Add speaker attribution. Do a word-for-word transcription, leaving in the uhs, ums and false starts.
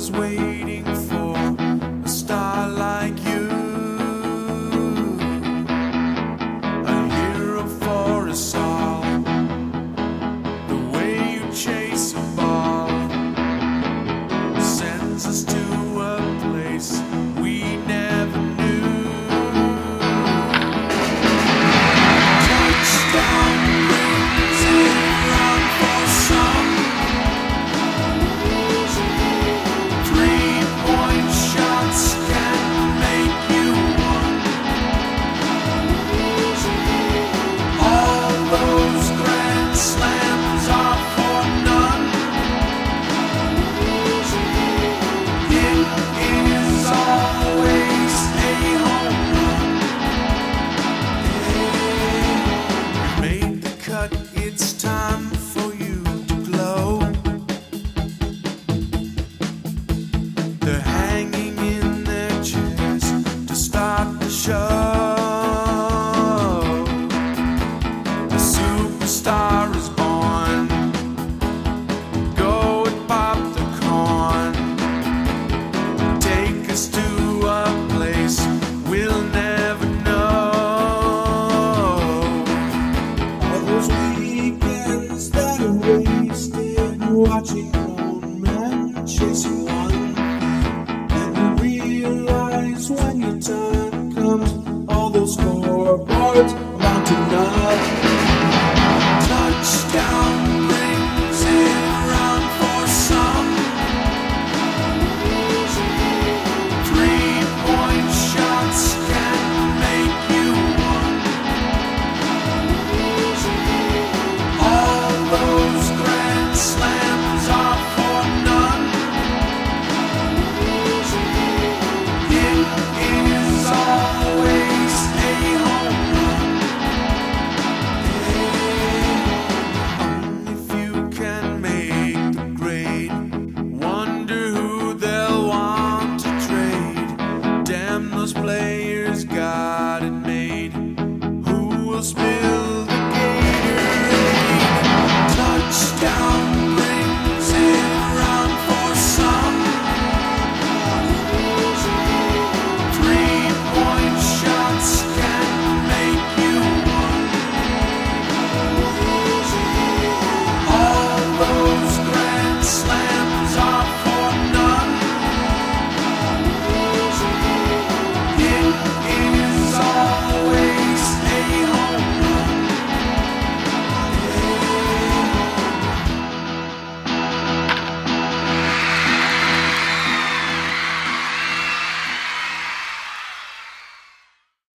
Speaker 1: was waiting for a star like you, a hero for us all. The way you chase a ball sends us to a place we never knew. Touchdown brings it around for some. Three-point shots can make you one. All those grand slams are for none. It is always a home run. You made the cut, it's time for you to glow. They're hanging in their chairs to start the show. A superstar is born. Go and pop the corn. Take us to a place we'll never know.
Speaker 2: All those weekends that are wasted watching grown men chasing one thing, and you realize when your time comes, all those scoreboards amount to nothing.